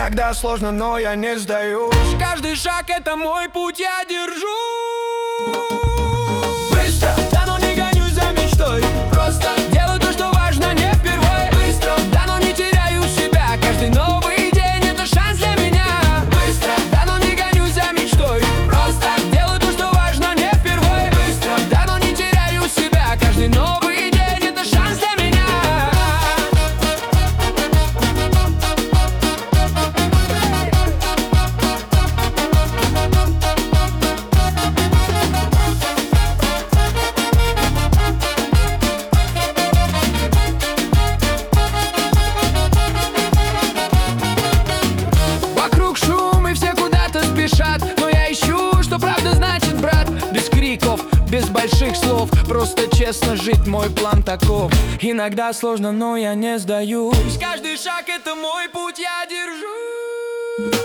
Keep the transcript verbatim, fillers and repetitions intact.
Иногда сложно, но я не сдаюсь. Каждый шаг — это мой путь, я держу. Быстро, да, но не гонюсь за мечтой. просто Делаю то, что важно, не впервой. быстро, Да, но не теряю себя. Каждый новый день — это шанс для меня. быстро, Да, но не гонюсь за мечтой. просто Делаю то, что важно, не впервой. быстро. Да, но не теряю себя. Каждый новый день — это шанс для меня. Вокруг шум и все куда-то спешат, но я ищу, что правда значит, брат. Без криков, без больших слов, просто честно жить, мой план таков. Иногда сложно, но я не сдаюсь. Каждый шаг — это мой путь, я держу.